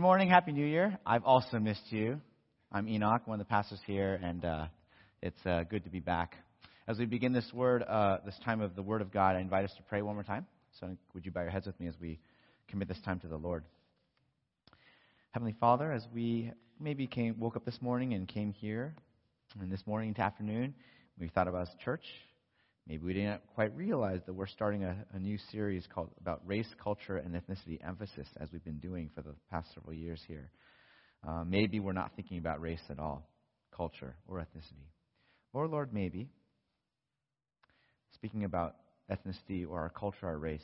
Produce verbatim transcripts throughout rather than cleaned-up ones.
Good morning. Happy New Year. I've also missed you. I'm Enoch, one of the pastors here, and uh, it's uh, good to be back. As we begin this word, uh, this time of the Word of God, I invite us to pray one more time. So would you bow your heads with me as we commit this time to the Lord? Heavenly Father, as we maybe came, woke up this morning and came here, and this morning to afternoon, we thought about as church. Maybe we didn't quite realize that we're starting a, a new series called about race, culture, and ethnicity emphasis, as we've been doing for the past several years here. Uh, maybe we're not thinking about race at all, culture, or ethnicity. Or, Lord, maybe speaking about ethnicity or our culture, our race,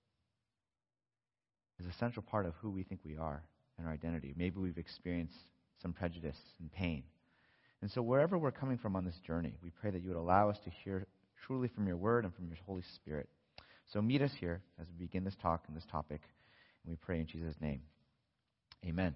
is a central part of who we think we are and our identity. Maybe we've experienced some prejudice and pain. And so wherever we're coming from on this journey, we pray that you would allow us to hear truly from your word and from your Holy Spirit. So meet us here as we begin this talk and this topic, and we pray in Jesus' name. Amen.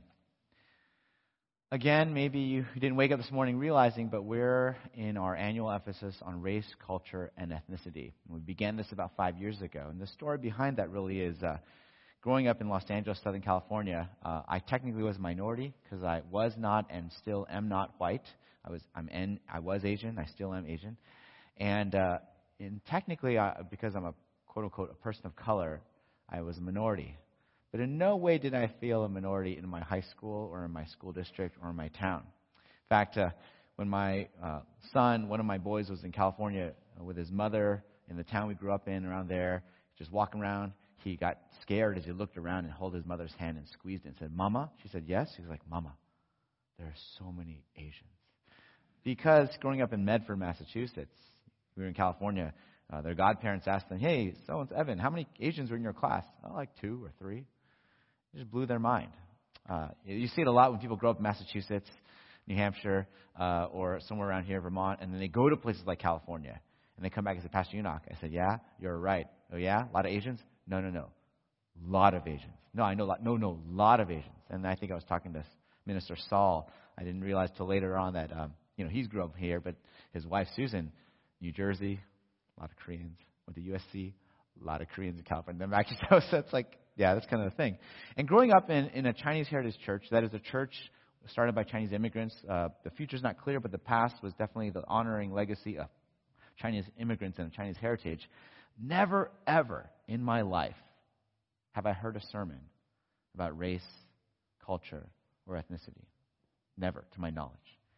Again, maybe you didn't wake up this morning realizing, but we're in our annual emphasis on race, culture, and ethnicity. We began this about five years ago, and the story behind that really is uh, growing up in Los Angeles, Southern California. Uh, I technically was a minority because I was not and still am not white. I was I'm in, I was Asian. I still am Asian. And, uh, and technically, uh, because I'm a quote-unquote a person of color, I was a minority. But in no way did I feel a minority in my high school or in my school district or in my town. In fact, uh, when my uh, son, one of my boys, was in California with his mother in the town we grew up in, around there, just walking around, he got scared as he looked around and held his mother's hand and squeezed it and said, "Mama?" She said, "Yes." He was like, "Mama, there are so many Asians." Because growing up in Medford, Massachusetts, we were in California, uh, their godparents asked them, "Hey, so-and-so, Evan, how many Asians were in your class?" "Oh, like two or three." It just blew their mind. Uh, you see it a lot when people grow up in Massachusetts, New Hampshire, uh, or somewhere around here, Vermont, and then they go to places like California, and they come back and say, "Pastor Enoch." I said, "Yeah, you're right." "Oh, yeah? A lot of Asians?" "No, no, no. Lot of Asians." "No, I know. Lot, no, no, lot of Asians." And I think I was talking to Minister Saul. I didn't realize till later on that, um, you know, he's grew up here, but his wife, Susan, New Jersey, a lot of Koreans. Went to U S C, a lot of Koreans in California. Then back to South, so it's like, yeah, that's kind of the thing. And growing up in, in a Chinese heritage church, that is a church started by Chinese immigrants. Uh, the future's not clear, but the past was definitely the honoring legacy of Chinese immigrants and Chinese heritage. Never, ever in my life have I heard a sermon about race, culture, or ethnicity. Never, to my knowledge.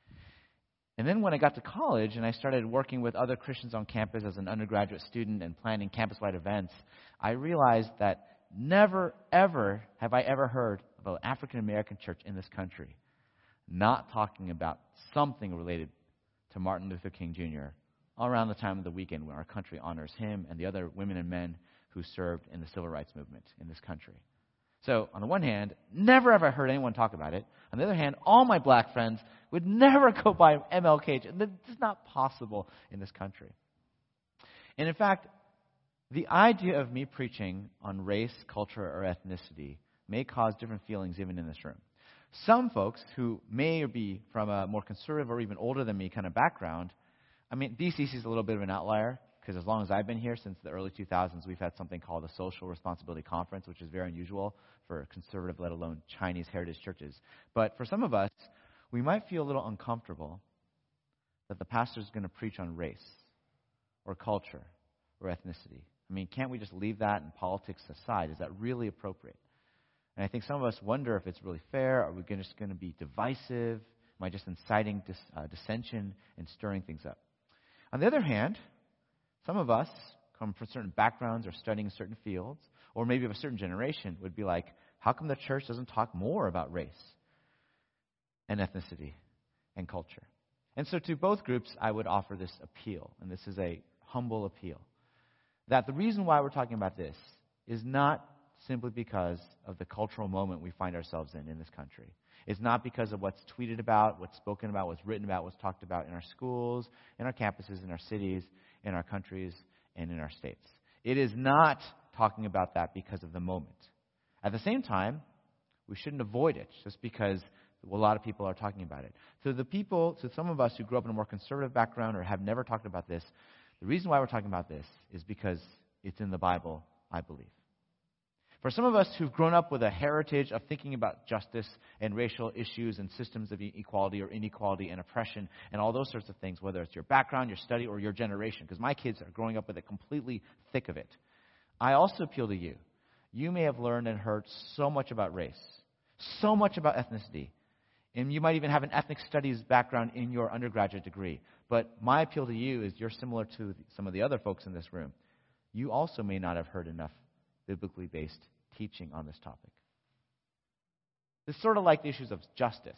And then when I got to college and I started working with other Christians on campus as an undergraduate student and planning campus-wide events, I realized that never, ever have I ever heard of an African-American church in this country not talking about something related to Martin Luther King Junior all around the time of the weekend when our country honors him and the other women and men who served in the civil rights movement in this country. So, on the one hand, never have I heard anyone talk about it. On the other hand, all my black friends would never go by M L K. It's not possible in this country. And in fact, the idea of me preaching on race, culture, or ethnicity may cause different feelings even in this room. Some folks who may be from a more conservative or even older than me kind of background, I mean, D C C is a little bit of an outlier, because as long as I've been here, since the early two thousands, we've had something called a Social Responsibility Conference, which is very unusual for conservative, let alone Chinese heritage churches. But for some of us, we might feel a little uncomfortable that the pastor is going to preach on race or culture or ethnicity. I mean, can't we just leave that and politics aside? Is that really appropriate? And I think some of us wonder if it's really fair. Are we just going to be divisive? Am I just inciting dis, uh, dissension and stirring things up? On the other hand, some of us come from certain backgrounds or studying certain fields, or maybe of a certain generation, would be like, how come the church doesn't talk more about race and ethnicity and culture? And so to both groups, I would offer this appeal, and this is a humble appeal, that the reason why we're talking about this is not simply because of the cultural moment we find ourselves in in this country. It's not because of what's tweeted about, what's spoken about, what's written about, what's talked about in our schools, in our campuses, in our cities, in our countries, and in our states. It is not talking about that because of the moment. At the same time, we shouldn't avoid it just because a lot of people are talking about it. So the people, so some of us who grew up in a more conservative background or have never talked about this, the reason why we're talking about this is because it's in the Bible, I believe. For some of us who've grown up with a heritage of thinking about justice and racial issues and systems of equality or inequality and oppression and all those sorts of things, whether it's your background, your study, or your generation, because my kids are growing up with it completely thick of it, I also appeal to you. You may have learned and heard so much about race, so much about ethnicity, and you might even have an ethnic studies background in your undergraduate degree. But my appeal to you is you're similar to some of the other folks in this room. You also may not have heard enough biblically based teaching on this topic. It's sort of like the issues of justice.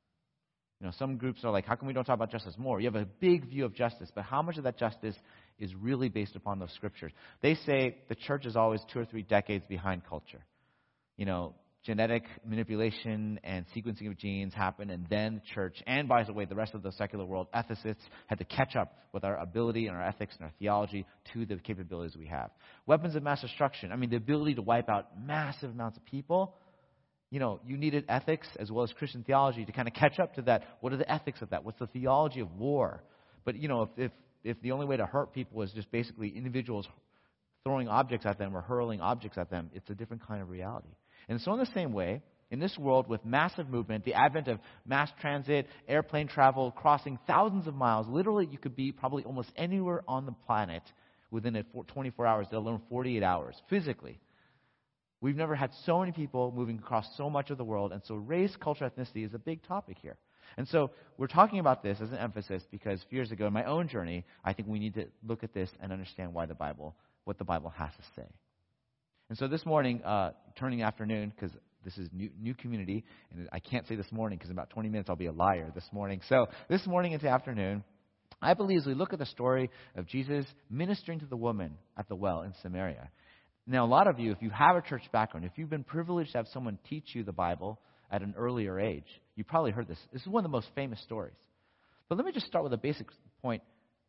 You know, some groups are like, how come we don't talk about justice more? You have a big view of justice, but how much of that justice is really based upon those scriptures? They say the church is always two or three decades behind culture. You know, genetic manipulation and sequencing of genes happen, and then the church, and by the way, the rest of the secular world, ethicists, had to catch up with our ability and our ethics and our theology to the capabilities we have. Weapons of mass destruction. I mean, the ability to wipe out massive amounts of people. You know, you needed ethics as well as Christian theology to kind of catch up to that. What are the ethics of that? What's the theology of war? But, you know, if if, if the only way to hurt people is just basically individuals throwing objects at them or hurling objects at them, it's a different kind of reality. And so in the same way, in this world with massive movement, the advent of mass transit, airplane travel, crossing thousands of miles, literally you could be probably almost anywhere on the planet within a twenty-four hours, let alone forty-eight hours, physically. We've never had so many people moving across so much of the world, and so race, culture, ethnicity is a big topic here. And so we're talking about this as an emphasis because a few years ago in my own journey, I think we need to look at this and understand why the Bible, what the Bible has to say. And so this morning, uh, turning afternoon, because this is new, new community, and I can't say this morning because in about twenty minutes I'll be a liar this morning. So this morning into afternoon, I believe as we look at the story of Jesus ministering to the woman at the well in Samaria. Now, a lot of you, if you have a church background, if you've been privileged to have someone teach you the Bible at an earlier age, you probably heard this. This is one of the most famous stories. But let me just start with a basic point.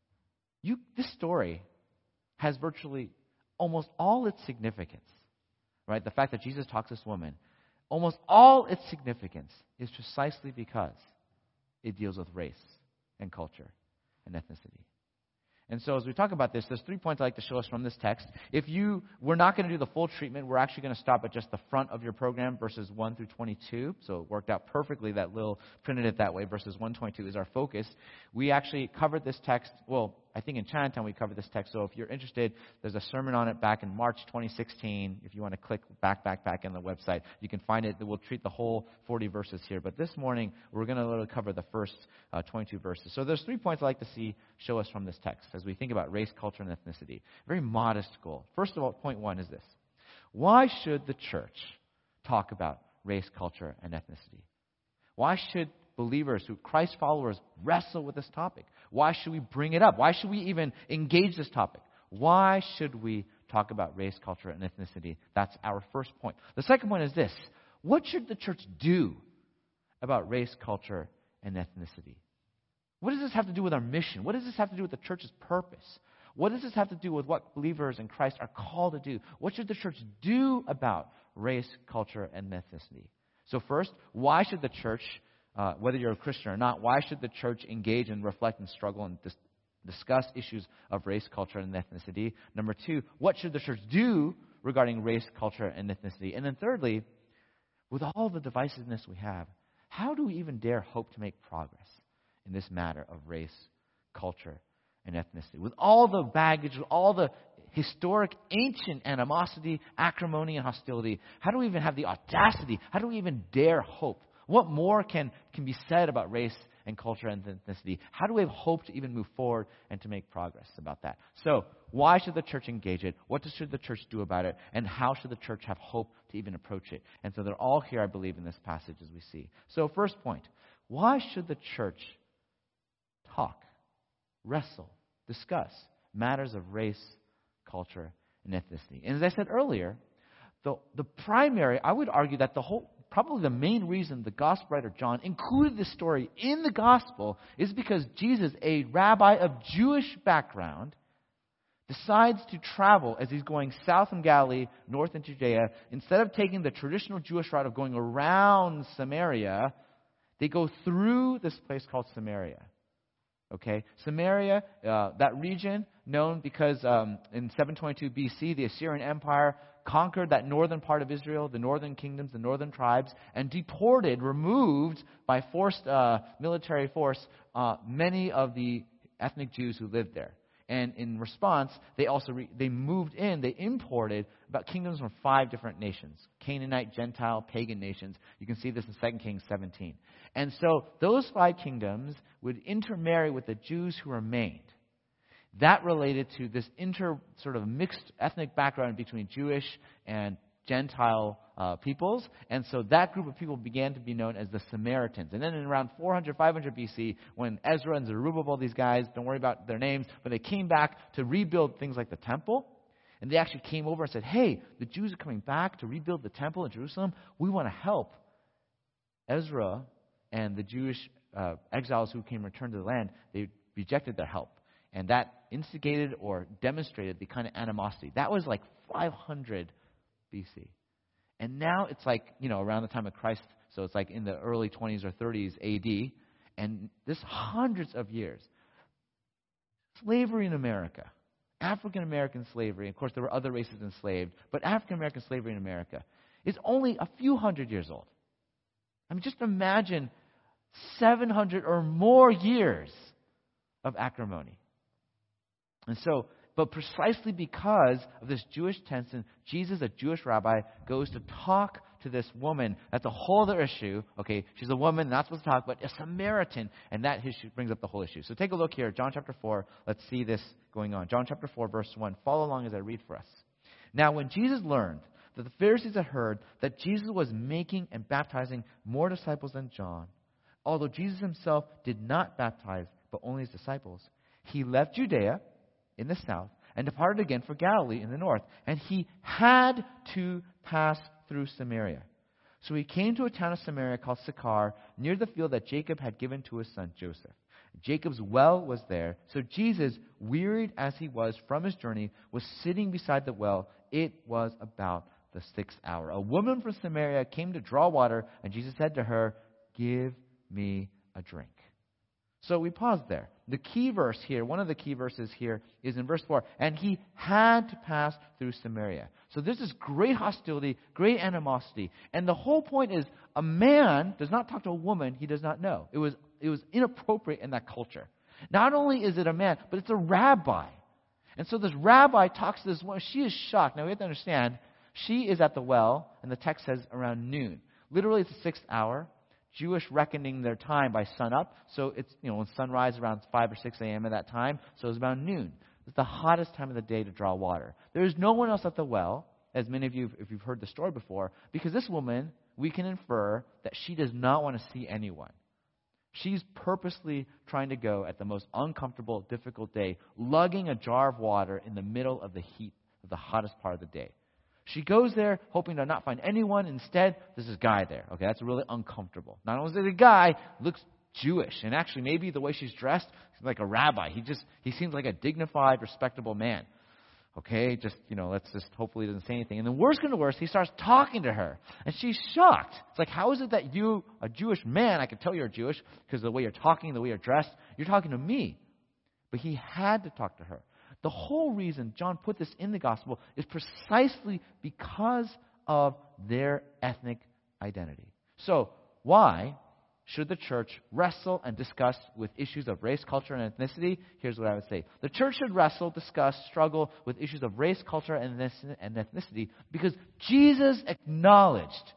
You, this story has virtually almost all its significance, right? The fact that Jesus talks to this woman, almost all its significance is precisely because it deals with race and culture and ethnicity. And so as we talk about this, there's three points I'd like to show us from this text. If you, we're not going to do the full treatment. We're actually going to stop at just the front of your program, verses one through twenty-two. So it worked out perfectly that Lil printed it that way. Verses one to twenty-two is our focus. We actually covered this text, well, I think in Chinatown we covered this text. So if you're interested, there's a sermon on it back in March twenty sixteen. If you want to click back, back, back in the website, you can find it. We'll treat the whole forty verses here. But this morning, we're going to literally cover the first uh, twenty-two verses. So there's three points I'd like to see show us from this text as we think about race, culture, and ethnicity. Very modest goal. First of all, point one is this. Why should the church talk about race, culture, and ethnicity? Why should believers, who Christ followers, wrestle with this topic? Why should we bring it up? Why should we even engage this topic? Why should we talk about race, culture, and ethnicity? That's our first point. The second point is this. What should the church do about race, culture, and ethnicity? What does this have to do with our mission? What does this have to do with the church's purpose? What does this have to do with what believers in Christ are called to do? What should the church do about race, culture, and ethnicity? So first, why should the church, uh, whether you're a Christian or not, why should the church engage and reflect and struggle and dis- discuss issues of race, culture, and ethnicity? Number two, what should the church do regarding race, culture, and ethnicity? And then thirdly, with all the divisiveness we have, how do we even dare hope to make progress in this matter of race, culture, and ethnicity? With all the baggage, with all the historic, ancient animosity, acrimony, and hostility, how do we even have the audacity? How do we even dare hope? What more can, can be said about race and culture and ethnicity? How do we have hope to even move forward and to make progress about that? So, why should the church engage it? What should the church do about it? And how should the church have hope to even approach it? And so they're all here, I believe, in this passage as we see. So, first point, why should the church talk, wrestle, discuss matters of race, culture, and ethnicity? And as I said earlier, the, the primary, I would argue that the whole, probably the main reason the gospel writer John included this story in the gospel is because Jesus, a rabbi of Jewish background, decides to travel as he's going south from Galilee, north into Judea. Instead of taking the traditional Jewish route of going around Samaria, they go through this place called Samaria. Okay, Samaria, uh, that region known because um, in seven twenty-two B C, the Assyrian Empire conquered that northern part of Israel, the northern kingdoms, the northern tribes, and deported, removed by forced uh, military force, uh, many of the ethnic Jews who lived there. And in response, they also re- they moved in, they imported about kingdoms from five different nations: Canaanite, Gentile, pagan nations. You can see this in Second Kings seventeen. And so those five kingdoms would intermarry with the Jews who remained. That related to this inter sort of mixed ethnic background between Jewish and Gentile uh, peoples. And so that group of people began to be known as the Samaritans. And then in around four hundred, five hundred B C, when Ezra and Zerubbabel, these guys, don't worry about their names, but they came back to rebuild things like the temple. And they actually came over and said, hey, the Jews are coming back to rebuild the temple in Jerusalem. We want to help. Ezra and the Jewish uh, exiles who came returned to the land, they rejected their help. And that instigated or demonstrated the kind of animosity. That was like five hundred B C. And now it's like, you know, around the time of Christ, so it's like in the early twenties or thirties A D, and this hundreds of years. Slavery in America, African American slavery, of course there were other races enslaved, but African American slavery in America is only a few hundred years old. I mean, just imagine seven hundred or more years of acrimony. And so, but precisely because of this Jewish tension, Jesus, a Jewish rabbi, goes to talk to this woman. That's a whole other issue. Okay, she's a woman, not supposed to talk, but a Samaritan, and that issue brings up the whole issue. So take a look here, John chapter four. Let's see this going on. John chapter four, verse one. Follow along as I read for us. Now, when Jesus learned that the Pharisees had heard that Jesus was making and baptizing more disciples than John, although Jesus himself did not baptize, but only his disciples, he left Judea in the south and departed again for Galilee in the north. And he had to pass through Samaria. So he came to a town of Samaria called Sychar, near the field that Jacob had given to his son Joseph. Jacob's well was there. So Jesus, wearied as he was from his journey, was sitting beside the well. It was about the sixth hour. A woman from Samaria came to draw water, and Jesus said to her, "Give me a drink." So we pause there. The key verse here, one of the key verses here, is in verse four. And he had to pass through Samaria. So there's this great hostility, great animosity. And the whole point is, a man does not talk to a woman he does not know. It was, it was inappropriate in that culture. Not only is it a man, but it's a rabbi. And so this rabbi talks to this woman. She is shocked. Now we have to understand, she is at the well, and the text says around noon. Literally, it's the sixth hour. Jewish reckoning their time by sun up. So it's, you know, when sunrise around five or six a.m. at that time. So it's about noon. It's the hottest time of the day to draw water. There is no one else at the well, as many of you, if you've heard the story before, because this woman, we can infer that she does not want to see anyone. She's purposely trying to go at the most uncomfortable, difficult day, lugging a jar of water in the middle of the heat of the hottest part of the day. She goes there hoping to not find anyone. Instead, there's this guy there. Okay, that's really uncomfortable. Not only is it a guy, looks Jewish. And actually, maybe the way she's dressed, she's like a rabbi. He just, he seems like a dignified, respectable man. Okay, just, you know, let's just hopefully he doesn't say anything. And then worse comes to worse, he starts talking to her. And she's shocked. It's like, how is it that you, a Jewish man, I can tell you're Jewish because the way you're talking, the way you're dressed, you're talking to me. But he had to talk to her. The whole reason John put this in the gospel is precisely because of their ethnic identity. So, why should the church wrestle and discuss with issues of race, culture, and ethnicity? Here's what I would say. The church should wrestle, discuss, struggle with issues of race, culture, and ethnicity because Jesus acknowledged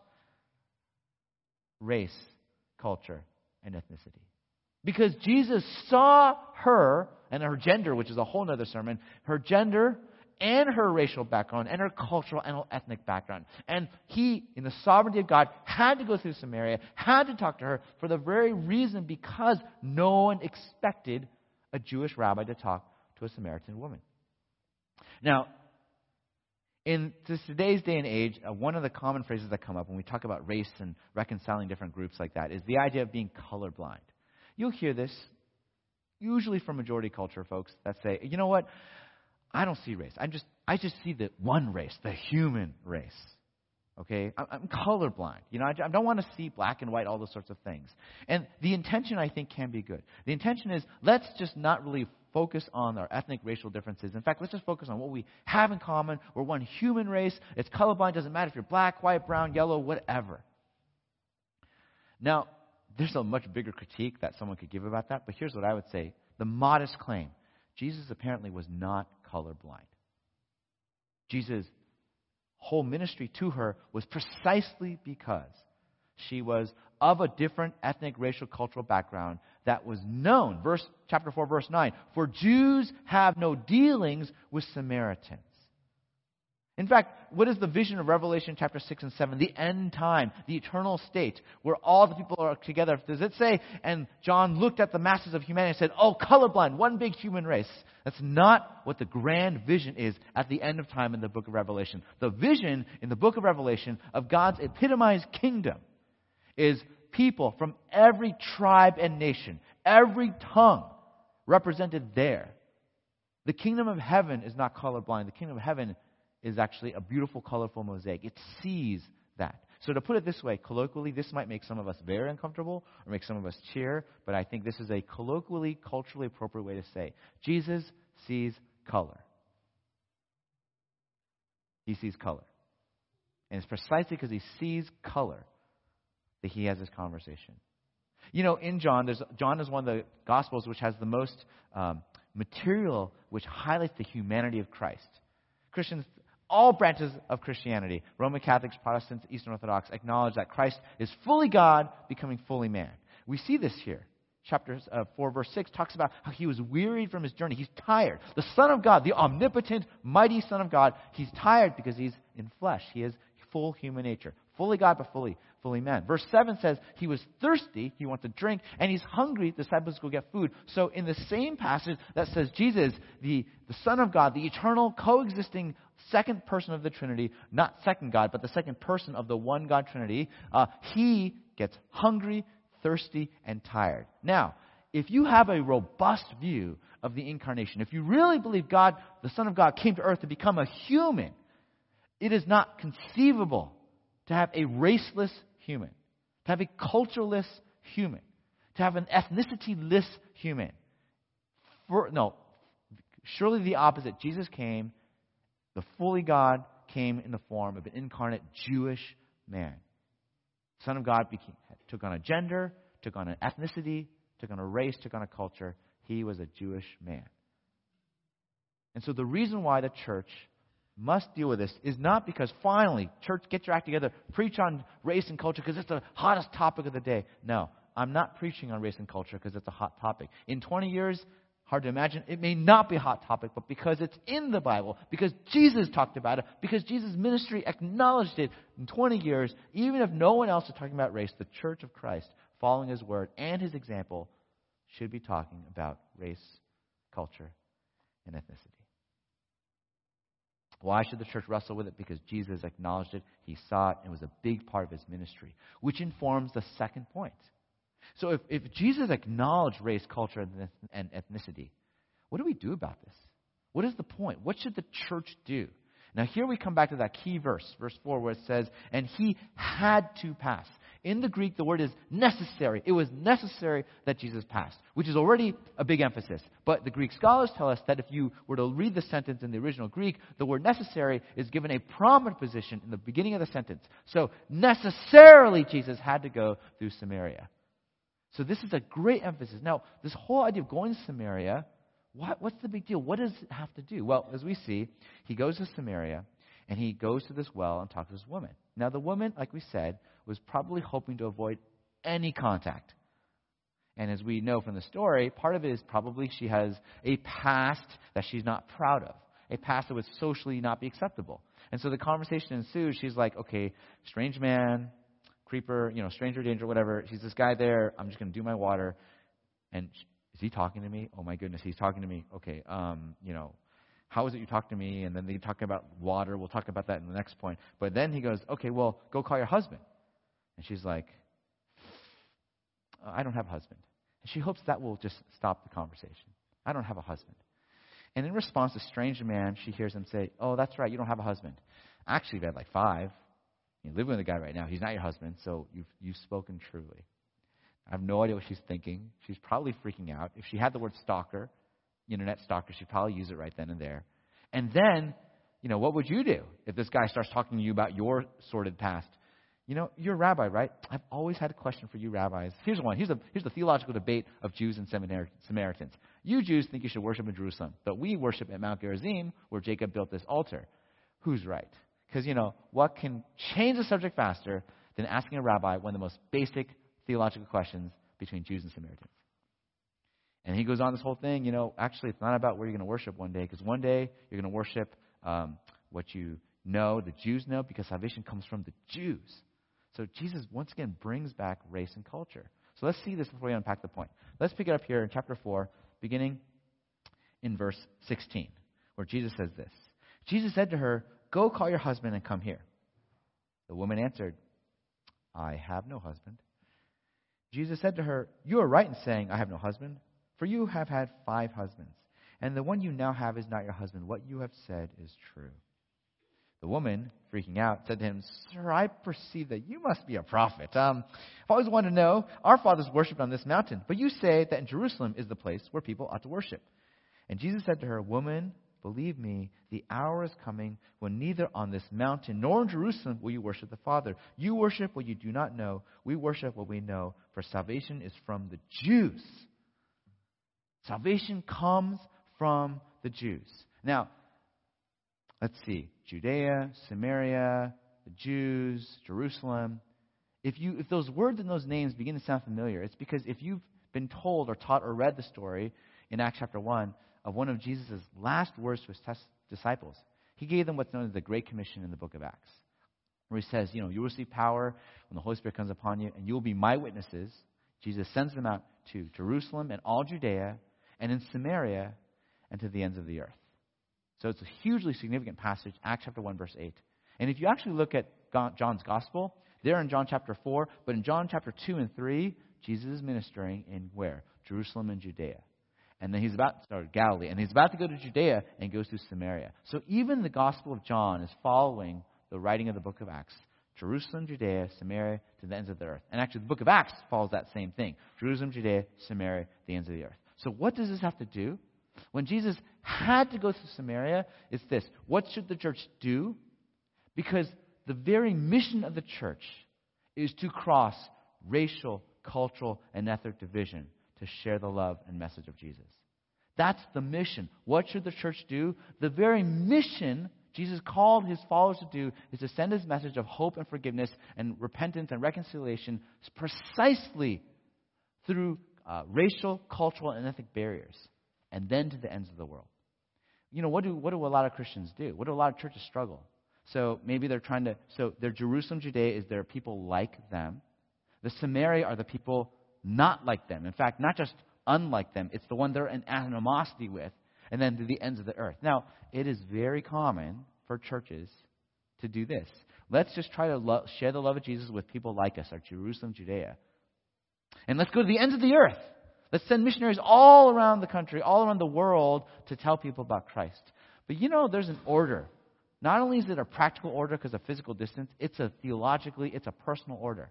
race, culture, and ethnicity. Because Jesus saw her and her gender, which is a whole other sermon, her gender and her racial background and her cultural and ethnic background. And he, in the sovereignty of God, had to go through Samaria, had to talk to her for the very reason because no one expected a Jewish rabbi to talk to a Samaritan woman. Now, in today's day and age, uh, one of the common phrases that come up when we talk about race and reconciling different groups like that is the idea of being colorblind. You'll hear this, usually from majority culture folks that say, you know what, I don't see race. I just I just see the one race, the human race. Okay, I'm, I'm colorblind. You know, I, I don't want to see black and white, all those sorts of things. And the intention, I think, can be good. The intention is, let's just not really focus on our ethnic, racial differences. In fact, let's just focus on what we have in common. We're one human race. It's colorblind. Doesn't matter if you're black, white, brown, yellow, whatever. Now, there's a much bigger critique that someone could give about that, but here's what I would say. The modest claim. Jesus apparently was not colorblind. Jesus' whole ministry to her was precisely because she was of a different ethnic, racial, cultural background that was known. Verse chapter four, verse nine. For Jews have no dealings with Samaritans. In fact, what is the vision of Revelation chapter six and seven? The end time, the eternal state, where all the people are together. Does it say, and John looked at the masses of humanity and said, oh, colorblind, one big human race. That's not what the grand vision is at the end of time in the book of Revelation. The vision in the book of Revelation of God's epitomized kingdom is people from every tribe and nation, every tongue represented there. The kingdom of heaven is not colorblind. The kingdom of heaven is actually a beautiful, colorful mosaic. It sees that. So to put it this way, colloquially, this might make some of us very uncomfortable or make some of us cheer, but I think this is a colloquially, culturally appropriate way to say, Jesus sees color. He sees color. And it's precisely because he sees color that he has this conversation. You know, in John, there's, John is one of the Gospels which has the most um, material which highlights the humanity of Christ. Christians, all branches of Christianity, Roman Catholics, Protestants, Eastern Orthodox, acknowledge that Christ is fully God, becoming fully man. We see this here. Chapter uh, four, verse six talks about how he was wearied from his journey. He's tired. The Son of God, the omnipotent, mighty Son of God, he's tired because he's in flesh. He has full human nature. Fully God, but fully, fully man. Verse seven says he was thirsty, he wants to drink, and he's hungry, the disciples go get food. So in the same passage that says Jesus, the, the Son of God, the eternal, coexisting second person of the Trinity, not second God, but the second person of the one God Trinity, uh, he gets hungry, thirsty, and tired. Now, if you have a robust view of the incarnation, if you really believe God, the Son of God, came to earth to become a human, it is not conceivable to have a raceless human, to have a cultureless human, to have an ethnicity-less human. For, no, surely the opposite. Jesus came, the fully God came in the form of an incarnate Jewish man. Son of God became, took on a gender, took on an ethnicity, took on a race, took on a culture. He was a Jewish man. And so the reason why the church must deal with this is not because finally, church, get your act together, preach on race and culture because it's the hottest topic of the day. No, I'm not preaching on race and culture because it's a hot topic. In twenty years, hard to imagine, it may not be a hot topic, but because it's in the Bible, because Jesus talked about it, because Jesus' ministry acknowledged it in twenty years, even if no one else is talking about race, the church of Christ, following his word and his example, should be talking about race, culture, and ethnicity. Why should the church wrestle with it? Because Jesus acknowledged it, he saw it, and it was a big part of his ministry, which informs the second point. So if, if Jesus acknowledged race, culture, and ethnicity, what do we do about this? What is the point? What should the church do? Now here we come back to that key verse, verse four, where it says, and he had to pass. In the Greek, the word is necessary. It was necessary that Jesus passed, which is already a big emphasis. But the Greek scholars tell us that if you were to read the sentence in the original Greek, the word necessary is given a prominent position in the beginning of the sentence. So necessarily Jesus had to go through Samaria. So this is a great emphasis. Now, this whole idea of going to Samaria, what, what's the big deal? What does it have to do? Well, as we see, he goes to Samaria, and he goes to this well and talks to this woman. Now, the woman, like we said, was probably hoping to avoid any contact. And as we know from the story, part of it is probably she has a past that she's not proud of, a past that would socially not be acceptable. And so the conversation ensues. She's like, okay, strange man, creeper, you know, stranger danger, whatever. She's this guy there. I'm just going to do my water. And is he talking to me? Oh, my goodness, he's talking to me. Okay, um, you know, how is it you talk to me? And then they talk about water. We'll talk about that in the next point. But then he goes, okay, well, go call your husband. And she's like, I don't have a husband. And she hopes that will just stop the conversation. I don't have a husband. And in response, the strange man, she hears him say, oh, that's right, you don't have a husband. Actually, they had like five. You're living with a guy right now. He's not your husband, so you've, you've spoken truly. I have no idea what she's thinking. She's probably freaking out. If she had the word stalker, internet stalker, she'd probably use it right then and there. And then, you know, what would you do if this guy starts talking to you about your sordid past? You know, you're a rabbi, right? I've always had a question for you rabbis. Here's one. Here's, a, here's the theological debate of Jews and Samaritans. You Jews think you should worship in Jerusalem, but we worship at Mount Gerizim, where Jacob built this altar. Who's right? Because, you know, what can change the subject faster than asking a rabbi one of the most basic theological questions between Jews and Samaritans? And he goes on this whole thing, you know, actually it's not about where you're going to worship one day, because one day you're going to worship um, what you know, the Jews know, because salvation comes from the Jews. So Jesus, once again, brings back race and culture. So let's see this before we unpack the point. Let's pick it up here in chapter four, beginning in verse sixteen, where Jesus says this. Jesus said to her, "Go call your husband and come here." The woman answered, "I have no husband." Jesus said to her, "You are right in saying, 'I have no husband,' for you have had five husbands, and the one you now have is not your husband. What you have said is true." The woman, freaking out, said to him, "Sir, I perceive that you must be a prophet. Um, I've always wanted to know, our fathers worshipped on this mountain, but you say that in Jerusalem is the place where people ought to worship." And Jesus said to her, "Woman, believe me, the hour is coming when neither on this mountain nor in Jerusalem will you worship the Father. You worship what you do not know. We worship what we know, for salvation is from the Jews." Salvation comes from the Jews. Now, let's see. Judea, Samaria, the Jews, Jerusalem. If you, if those words and those names begin to sound familiar, it's because if you've been told or taught or read the story in Acts chapter one of one of Jesus' last words to his tes- disciples, he gave them what's known as the Great Commission in the book of Acts, where he says, you know, you will receive power when the Holy Spirit comes upon you, and you will be my witnesses. Jesus sends them out to Jerusalem and all Judea, and in Samaria, and to the ends of the earth. So it's a hugely significant passage, Acts chapter one, verse eight. And if you actually look at John's gospel, they're in John chapter four, but in John chapter two and three, Jesus is ministering in where? Jerusalem and Judea. And then he's about to start Galilee, and he's about to go to Judea and goes through Samaria. So even the gospel of John is following the writing of the book of Acts. Jerusalem, Judea, Samaria, to the ends of the earth. And actually the book of Acts follows that same thing. Jerusalem, Judea, Samaria, the ends of the earth. So what does this have to do? When Jesus had to go through Samaria, it's this. What should the church do? Because the very mission of the church is to cross racial, cultural, and ethnic division to share the love and message of Jesus. That's the mission. What should the church do? The very mission Jesus called his followers to do is to send his message of hope and forgiveness and repentance and reconciliation precisely through uh, racial, cultural, and ethnic barriers, and then to the ends of the world. You know, what do what do a lot of Christians do? What do a lot of churches struggle? So maybe they're trying to, so their Jerusalem, Judea is there are people like them. The Samaria are the people not like them. In fact, not just unlike them, it's the one they're in animosity with, and then to the ends of the earth. Now, it is very common for churches to do this. Let's just try to lo- share the love of Jesus with people like us, our Jerusalem, Judea. And let's go to the ends of the earth. Let's send missionaries all around the country, all around the world to tell people about Christ. But you know, there's an order. Not only is it a practical order because of physical distance, it's a theologically, it's a personal order.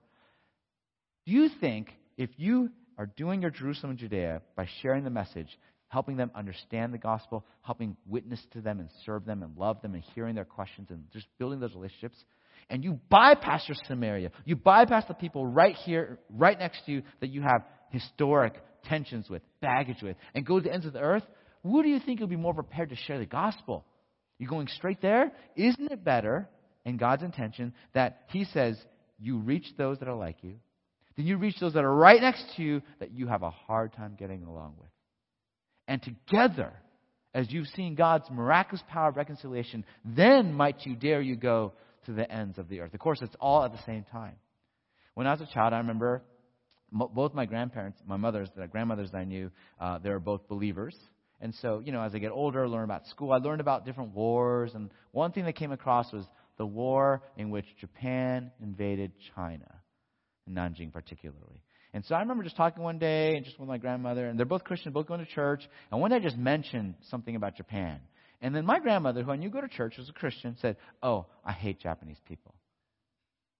Do you think if you are doing your Jerusalem and Judea by sharing the message, helping them understand the gospel, helping witness to them and serve them and love them and hearing their questions and just building those relationships, and you bypass your Samaria, you bypass the people right here, right next to you that you have historic tensions with, baggage with, and go to the ends of the earth, who do you think will be more prepared to share the gospel? You going straight there? Isn't it better, in God's intention, that he says you reach those that are like you, then you reach those that are right next to you that you have a hard time getting along with. And together, as you've seen God's miraculous power of reconciliation, then might you dare you go to the ends of the earth. Of course, it's all at the same time. When I was a child, I remember both my grandparents, my mothers, the grandmothers that I knew, uh, they were both believers. And so, you know, as I get older, learn about school, I learned about different wars. And one thing that came across was the war in which Japan invaded China, in Nanjing particularly. And so I remember just talking one day, and just with my grandmother, and they're both Christian, both going to church. And one day I just mentioned something about Japan. And then my grandmother, who I knew go to church, was a Christian, said, "Oh, I hate Japanese people."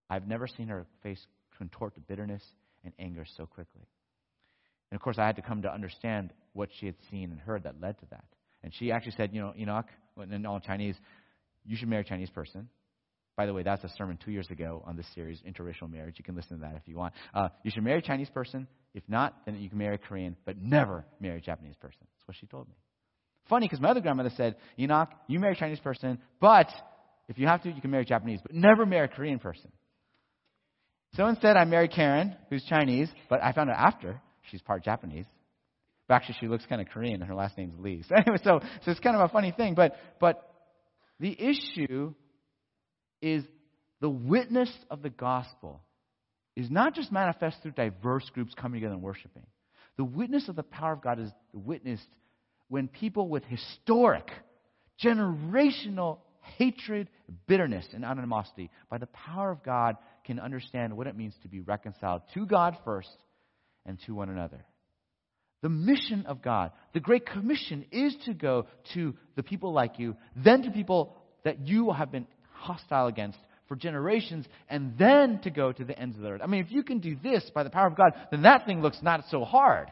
I've never seen her face contort to bitterness and anger so quickly. And of course, I had to come to understand what she had seen and heard that led to that. And she actually said, you know, Enoch, in all Chinese, you should marry a Chinese person. By the way, that's a sermon two years ago on this series, Interracial Marriage. You can listen to that if you want. Uh, you should marry a Chinese person. If not, then you can marry a Korean, but never marry a Japanese person. That's what she told me. Funny, because my other grandmother said, Enoch, you marry a Chinese person, but if you have to, you can marry Japanese, but never marry a Korean person. So instead, I married Karen, who's Chinese, but I found out after she's part Japanese. But actually, she looks kind of Korean, and her last name's Lee. So anyway, so, so it's kind of a funny thing. But but the issue is the witness of the gospel is not just manifest through diverse groups coming together and worshiping. The witness of the power of God is witnessed when people with historic, generational hatred, bitterness, and animosity, by the power of God, can understand what it means to be reconciled to God first and to one another. The mission of God, the Great Commission, is to go to the people like you, then to people that you have been hostile against for generations, and then to go to the ends of the earth. I mean, if you can do this by the power of God, then that thing looks not so hard.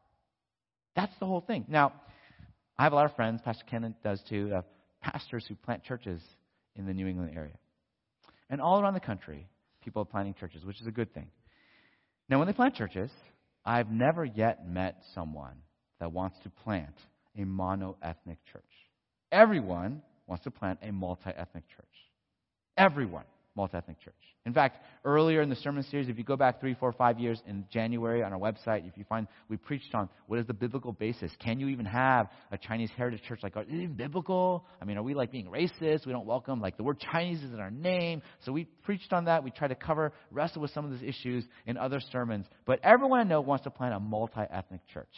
That's the whole thing. Now, I have a lot of friends, Pastor Ken does too, uh, pastors who plant churches in the New England area. And all around the country, people are planting churches, which is a good thing. Now, when they plant churches, I've never yet met someone that wants to plant a mono-ethnic church. Everyone wants to plant a multi-ethnic church. Everyone, multi-ethnic church. In fact, earlier in the sermon series, if you go back three, four, five years in January on our website, if you find, we preached on what is the biblical basis. Can you even have a Chinese heritage church? Like, is it even biblical? I mean, are we like being racist? We don't welcome, like the word Chinese is in our name. So we preached on that. We tried to cover, wrestle with some of these issues in other sermons. But everyone I know wants to plant a multi-ethnic church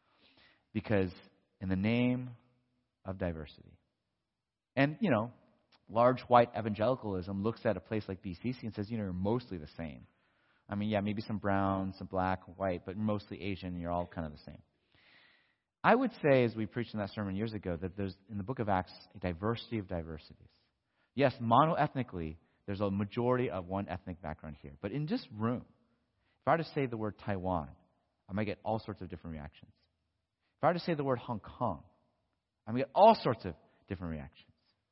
because in the name of diversity. And, you know, large white evangelicalism looks at a place like B C C and says, you know, you're mostly the same. I mean, yeah, maybe some brown, some black, white, but mostly Asian, and you're all kind of the same. I would say, as we preached in that sermon years ago, that there's, in the book of Acts, a diversity of diversities. Yes, mono-ethnically, there's a majority of one ethnic background here. But in this room, if I were to say the word Taiwan, I might get all sorts of different reactions. If I were to say the word Hong Kong, I might get all sorts of different reactions.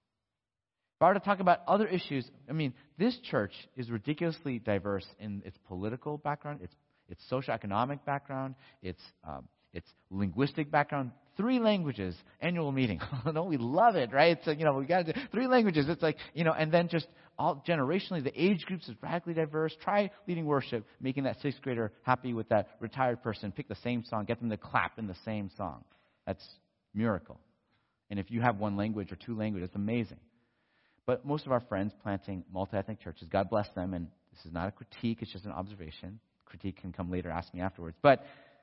If I were to talk about other issues, I mean, this church is ridiculously diverse in its political background, its its socioeconomic background, its um, its linguistic background. Three languages, annual meeting. Don't we love it, right? So, you know, we got to do three languages. It's like, you know, and then just all generationally, the age groups is radically diverse. Try leading worship, making that sixth grader happy with that retired person. Pick the same song, get them to clap in the same song. That's miracle. And if you have one language or two languages, it's amazing. But most of our friends planting multi-ethnic churches, God bless them, and this is not a critique, it's just an observation. Critique can come later, ask me afterwards. But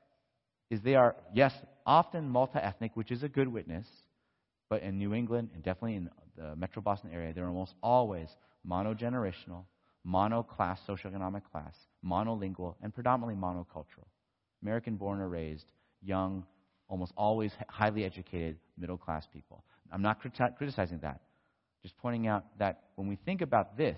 is they are, yes, often multi-ethnic, which is a good witness, but in New England, and definitely in the Metro Boston area, they're almost always mono-generational, mono-class, socioeconomic class, monolingual, and predominantly monocultural. American-born or raised, young, almost always highly educated, middle-class people. I'm not criti- criticizing that. Just pointing out that when we think about this,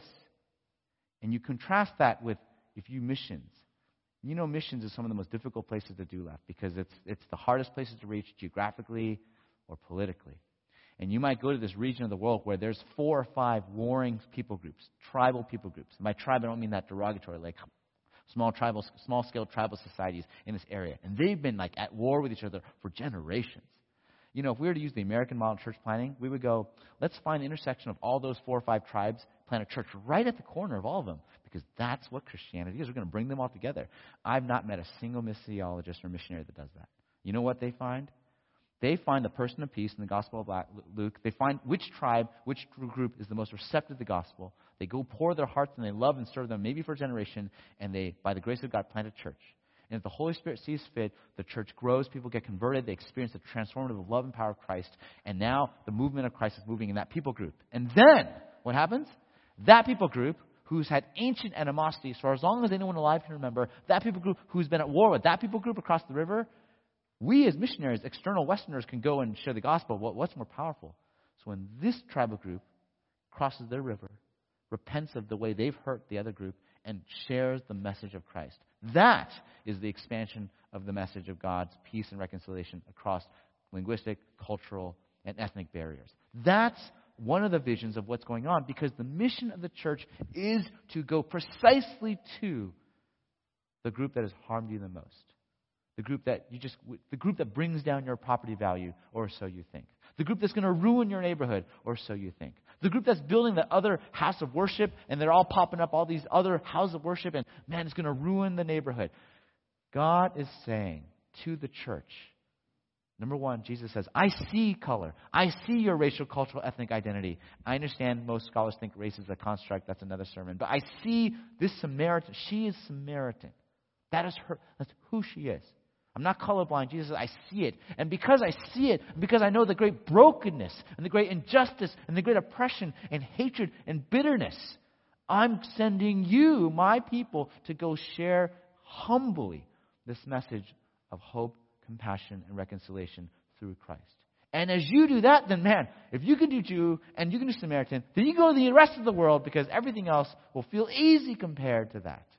and you contrast that with, if you missions, you know missions is some of the most difficult places to do life because it's it's the hardest places to reach geographically or politically. And you might go to this region of the world where there's four or five warring people groups, tribal people groups. And by tribe, I don't mean that derogatory, like small tribal, small-scale tribal societies in this area. And they've been like at war with each other for generations. You know, if we were to use the American model church planting, we would go, let's find the intersection of all those four or five tribes, plant a church right at the corner of all of them, because that's what Christianity is. We're going to bring them all together. I've not met a single missiologist or missionary that does that. You know what they find? They find the person of peace in the Gospel of Luke. They find which tribe, which group is the most receptive to the gospel. They go pour their hearts and they love and serve them, maybe for a generation, and they, by the grace of God, plant a church. And if the Holy Spirit sees fit, the church grows, people get converted, they experience the transformative love and power of Christ, and now the movement of Christ is moving in that people group. And then, what happens? That people group, who's had ancient animosities for as long as anyone alive can remember, that people group who's been at war with that people group across the river, we as missionaries, external Westerners, can go and share the gospel. What's more powerful? So when this tribal group crosses their river, repents of the way they've hurt the other group, and shares the message of Christ. That is the expansion of the message of God's peace and reconciliation across linguistic, cultural, and ethnic barriers. That's one of the visions of what's going on, because the mission of the church is to go precisely to the group that has harmed you the most. The group that you just, the group that brings down your property value, or so you think. The group that's going to ruin your neighborhood, or so you think. The group that's building the other house of worship, and they're all popping up all these other houses of worship, and man, it's going to ruin the neighborhood. God is saying to the church, number one, Jesus says, I see color. I see your racial, cultural, ethnic identity. I understand most scholars think race is a construct. That's another sermon. But I see this Samaritan. She is Samaritan. That is her. That's who she is. I'm not colorblind. Jesus says, I see it. And because I see it, and because I know the great brokenness and the great injustice and the great oppression and hatred and bitterness, I'm sending you, my people, to go share humbly this message of hope, compassion, and reconciliation through Christ. And as you do that, then man, if you can do Jew and you can do Samaritan, then you go to the rest of the world, because everything else will feel easy compared to that.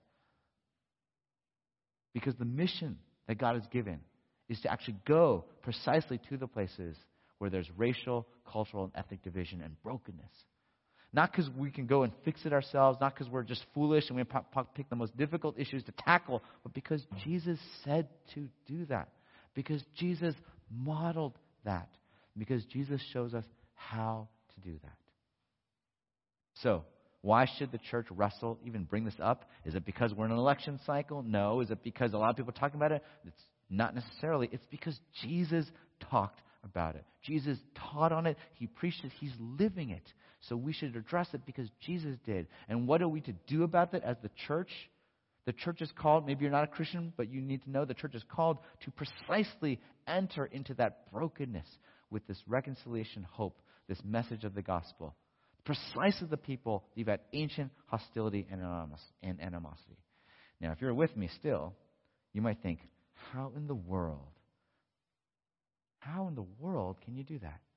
Because the mission that God has given is to actually go precisely to the places where there's racial, cultural, and ethnic division and brokenness. Not because we can go and fix it ourselves, not because we're just foolish and we pick the most difficult issues to tackle, but because Jesus said to do that. Because Jesus modeled that. Because Jesus shows us how to do that. So, why should the church wrestle, even bring this up? Is it because we're in an election cycle? No. Is it because a lot of people are talking about it? It's not necessarily. It's because Jesus talked about it. Jesus taught on it. He preached it. He's living it. So we should address it because Jesus did. And what are we to do about it as the church? The church is called, maybe you're not a Christian, but you need to know the church is called to precisely enter into that brokenness with this reconciliation hope, this message of the gospel. Precisely the people you've had ancient hostility and animosity. Now, if you're with me still, you might think, how in the world, how in the world can you do that?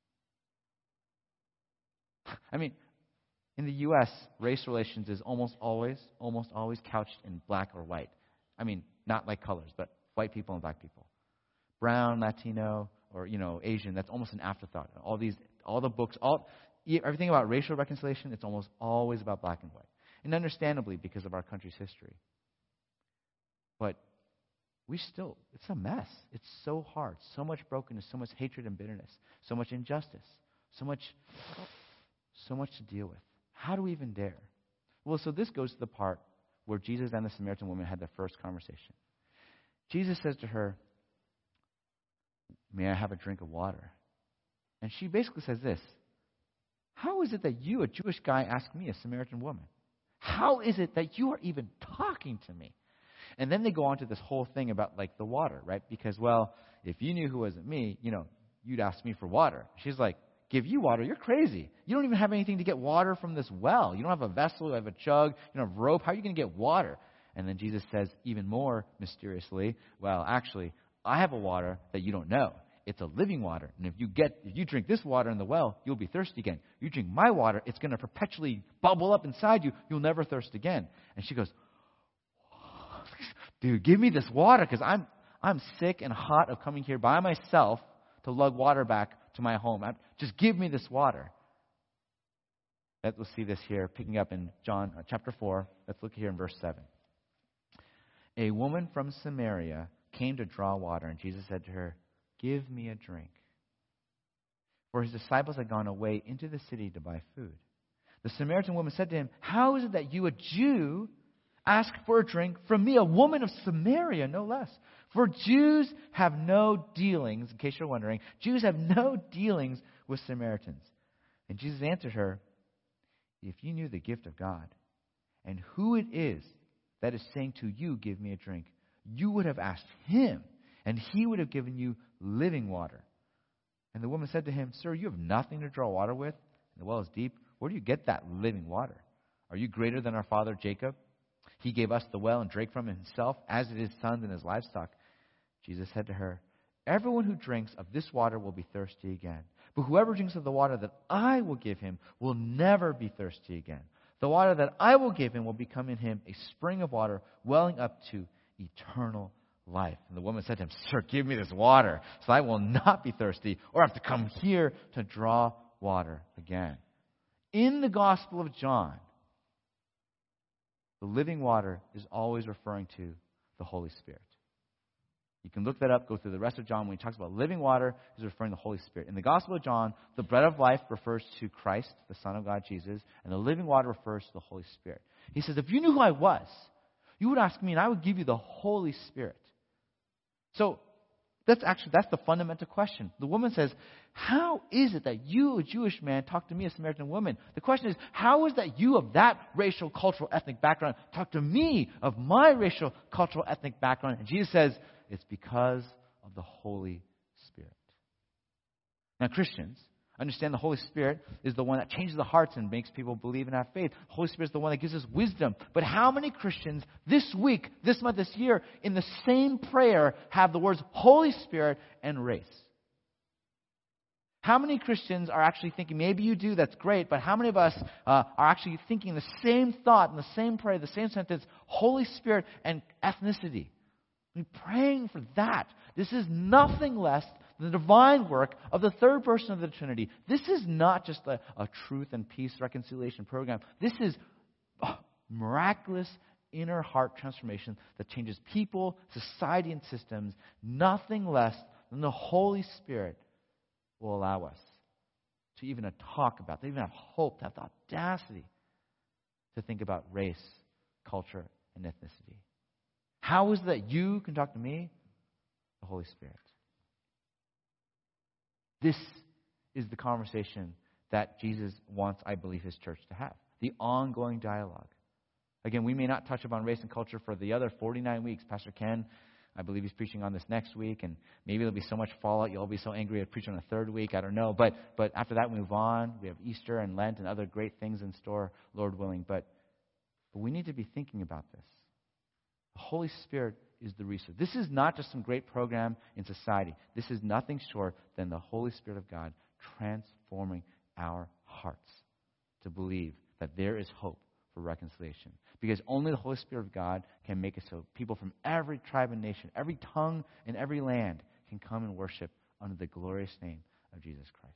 I mean, in the U S, race relations is almost always, almost always couched in black or white. I mean, not like colors, but white people and black people. Brown, Latino, or, you know, Asian, that's almost an afterthought. All these, all the books, all... Everything about racial reconciliation, it's almost always about black and white. And understandably, because of our country's history. But we still, it's a mess. It's so hard. So much brokenness, so much hatred and bitterness, so much injustice, so much, so much to deal with. How do we even dare? Well, so this goes to the part where Jesus and the Samaritan woman had their first conversation. Jesus says to her, may I have a drink of water? And she basically says this, how is it that you, a Jewish guy, ask me, a Samaritan woman? How is it that you are even talking to me? And then they go on to this whole thing about, like, the water, right? Because, well, if you knew who wasn't me, you know, you'd ask me for water. She's like, give you water? You're crazy. You don't even have anything to get water from this well. You don't have a vessel, you have a jug, you don't have rope. How are you going to get water? And then Jesus says, even more mysteriously, well, actually, I have a water that you don't know. It's a living water. And if you get, if you drink this water in the well, you'll be thirsty again. You drink my water, it's going to perpetually bubble up inside you. You'll never thirst again. And she goes, dude, give me this water because I'm I'm sick and hot of coming here by myself to lug water back to my home. I'm, just give me this water. Let's see this here, picking up in John uh, chapter four. Let's look here in verse seven. A woman from Samaria came to draw water, and Jesus said to her, give me a drink. For his disciples had gone away into the city to buy food. The Samaritan woman said to him, how is it that you, a Jew, ask for a drink from me, a woman of Samaria, no less? For Jews have no dealings, in case you're wondering, Jews have no dealings with Samaritans. And Jesus answered her, if you knew the gift of God and who it is that is saying to you, give me a drink, you would have asked him, and he would have given you living water. And the woman said to him, sir, you have nothing to draw water with, and the well is deep. Where do you get that living water? Are you greater than our father Jacob? He gave us the well and drank from it himself, as did his sons and his livestock. Jesus said to her, everyone who drinks of this water will be thirsty again. But whoever drinks of the water that I will give him will never be thirsty again. The water that I will give him will become in him a spring of water welling up to eternal life. And the woman said to him, Sir, give me this water so I will not be thirsty or have to come here to draw water again. In the Gospel of John, the living water is always referring to the Holy Spirit. You can look that up, go through the rest of John. When he talks about living water, he's referring to the Holy Spirit. In the Gospel of John, the bread of life refers to Christ, the Son of God, Jesus, and the living water refers to the Holy Spirit. He says, if you knew who I was, you would ask me, and I would give you the Holy Spirit. So that's actually, that's the fundamental question. The woman says, how is it that you, a Jewish man, talk to me, a Samaritan woman? The question is, how is that you of that racial, cultural, ethnic background talk to me of my racial, cultural, ethnic background? And Jesus says, it's because of the Holy Spirit. Now, Christians understand the Holy Spirit is the one that changes the hearts and makes people believe and have faith. The Holy Spirit is the one that gives us wisdom. But how many Christians this week, this month, this year, in the same prayer have the words Holy Spirit and race? How many Christians are actually thinking, maybe you do, that's great, but how many of us uh, are actually thinking the same thought in the same prayer, the same sentence, Holy Spirit and ethnicity? We're praying for that. This is nothing less than the divine work of the third person of the Trinity. This is not just a, a truth and peace reconciliation program. This is a miraculous inner heart transformation that changes people, society, and systems. Nothing less than the Holy Spirit will allow us to even talk about, to even have hope, to have the audacity to think about race, culture, and ethnicity. How is it that you can talk to me? The Holy Spirit. This is the conversation that Jesus wants, I believe, his church to have. The ongoing dialogue. Again, we may not touch upon race and culture for the other forty-nine weeks. Pastor Ken, I believe he's preaching on this next week, and maybe there'll be so much fallout, you'll all be so angry at preaching on the third week. I don't know. But but after that, we move on. We have Easter and Lent and other great things in store, Lord willing. But, but we need to be thinking about this. The Holy Spirit is the resource. This is not just some great program in society. This is nothing short than the Holy Spirit of God transforming our hearts to believe that there is hope for reconciliation. Because only the Holy Spirit of God can make it so people from every tribe and nation, every tongue and every land can come and worship under the glorious name of Jesus Christ.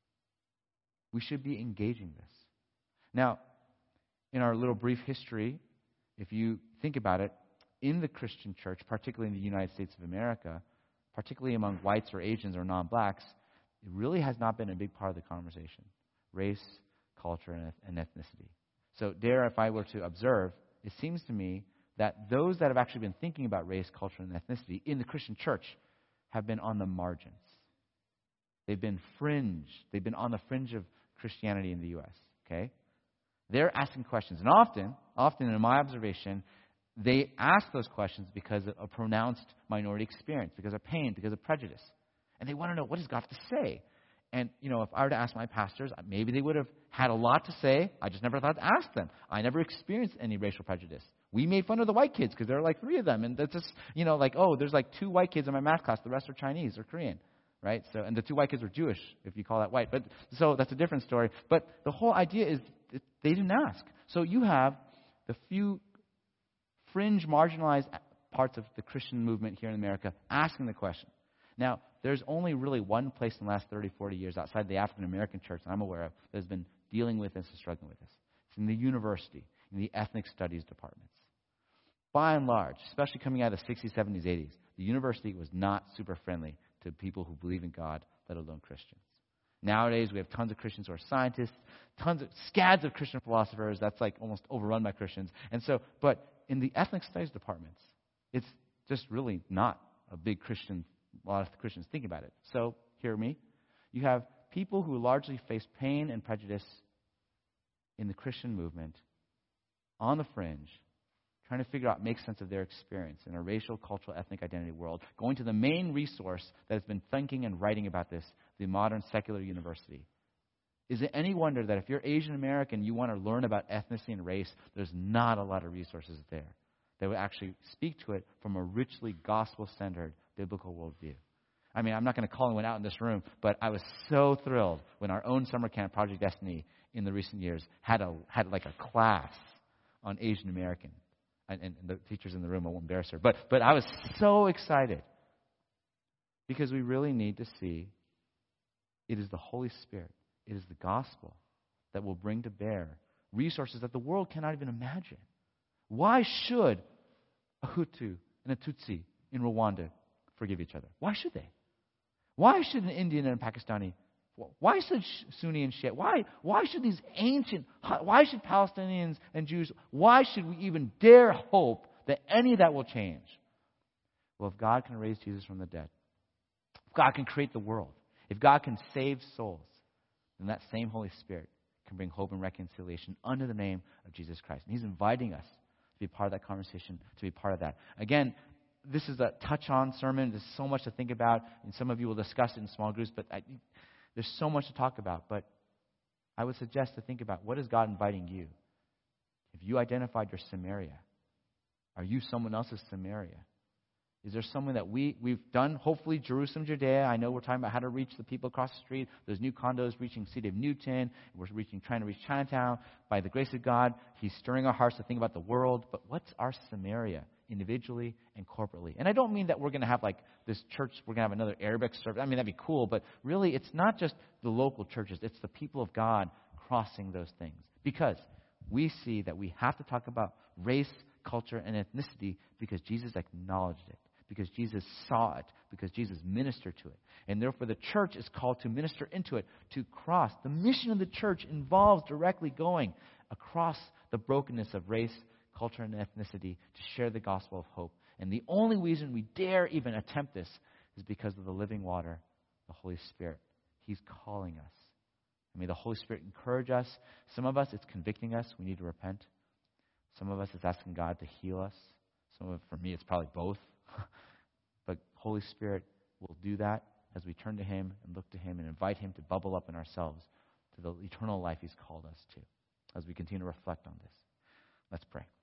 We should be engaging this. Now, in our little brief history, if you think about it, in the Christian church, particularly in the United States of America, particularly among whites or Asians or non-blacks, it really has not been a big part of the conversation. Race, culture, and ethnicity. So there, if I were to observe, it seems to me that those that have actually been thinking about race, culture, and ethnicity in the Christian church have been on the margins. They've been fringe. They've been on the fringe of Christianity in the U S, okay? They're asking questions. And often, often in my observation, they ask those questions because of a pronounced minority experience, because of pain, because of prejudice. And they want to know, what does God have to say? And, you know, if I were to ask my pastors, maybe they would have had a lot to say. I just never thought to ask them. I never experienced any racial prejudice. We made fun of the white kids because there are like three of them. And that's just, you know, like, oh, there's like two white kids in my math class. The rest are Chinese or Korean, right? So, and the two white kids were Jewish, if you call that white. But so that's a different story. But the whole idea is that they didn't ask. So you have the few fringe, marginalized parts of the Christian movement here in America asking the question. Now, there's only really one place in the last thirty, forty years outside the African American church that I'm aware of that has been dealing with this and struggling with this. It's in the university, in the ethnic studies departments. By and large, especially coming out of the sixties, seventies, eighties, the university was not super friendly to people who believe in God, let alone Christians. Nowadays, we have tons of Christians who are scientists, tons of scads of Christian philosophers. That's like almost overrun by Christians. And so, but in the ethnic studies departments, it's just really not a big Christian, a lot of Christians think about it. So, hear me. You have people who largely face pain and prejudice in the Christian movement, on the fringe, trying to figure out, make sense of their experience in a racial, cultural, ethnic identity world, going to the main resource that has been thinking and writing about this, the modern secular university. Is it any wonder that if you're Asian American, you want to learn about ethnicity and race, there's not a lot of resources there that would actually speak to it from a richly gospel-centered biblical worldview. I mean, I'm not going to call anyone out in this room, but I was so thrilled when our own summer camp, Project Destiny, in the recent years, had a had like a class on Asian American. And, and the teachers in the room, I won't embarrass her. But, but I was so excited because we really need to see it is the Holy Spirit, it is the gospel that will bring to bear resources that the world cannot even imagine. Why should a Hutu and a Tutsi in Rwanda forgive each other? Why should they? Why should an Indian and a Pakistani? Why should Sunni and Shia? Why, why should these ancient, why should Palestinians and Jews, why should we even dare hope that any of that will change? Well, if God can raise Jesus from the dead, if God can create the world, if God can save souls, then that same Holy Spirit can bring hope and reconciliation under the name of Jesus Christ. And He's inviting us to be part of that conversation, to be part of that. Again, this is a touch-on sermon. There's so much to think about, and some of you will discuss it in small groups, but I, there's so much to talk about. But I would suggest to think about, what is God inviting you? If you identified your Samaria, are you someone else's Samaria? Is there someone that we, we've done, hopefully Jerusalem, Judea. I know we're talking about how to reach the people across the street. There's new condos reaching City of Newton. We're reaching, trying to reach Chinatown. By the grace of God, He's stirring our hearts to think about the world. But what's our Samaria, individually and corporately? And I don't mean that we're going to have like this church, we're going to have another Arabic service. I mean, that'd be cool. But really, it's not just the local churches. It's the people of God crossing those things. Because we see that we have to talk about race, culture, and ethnicity because Jesus acknowledged it. Because Jesus saw it, because Jesus ministered to it. And therefore the church is called to minister into it, to cross. The mission of the church involves directly going across the brokenness of race, culture, and ethnicity to share the gospel of hope. And the only reason we dare even attempt this is because of the living water, the Holy Spirit. He's calling us. And may the Holy Spirit encourage us. Some of us, it's convicting us. We need to repent. Some of us, it's asking God to heal us. Some of it, for me, it's probably both. But Holy Spirit will do that as we turn to Him and look to Him and invite Him to bubble up in ourselves to the eternal life He's called us to as we continue to reflect on this. Let's pray.